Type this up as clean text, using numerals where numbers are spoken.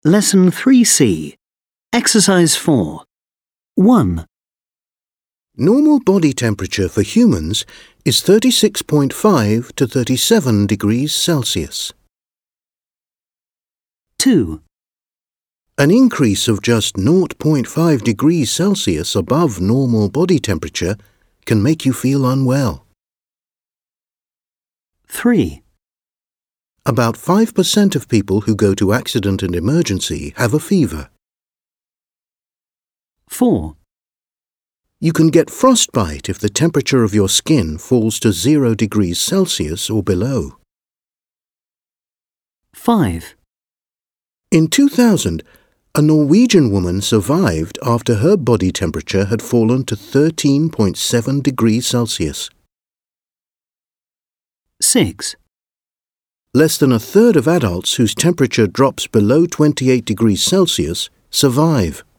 Lesson 3C. Exercise 4. 1. Normal body temperature for humans is 36.5 to 37 degrees Celsius. 2. An increase of just 0.5 degrees Celsius above normal body temperature can make you feel unwell. 3. About 5% of people who go to accident and emergency have a fever. 4. You can get frostbite if the temperature of your skin falls to 0 degrees Celsius or below. 5. In 2000, a Norwegian woman survived after her body temperature had fallen to 13.7 degrees Celsius. 6. Less than a third of adults whose temperature drops below 28 degrees Celsius survive.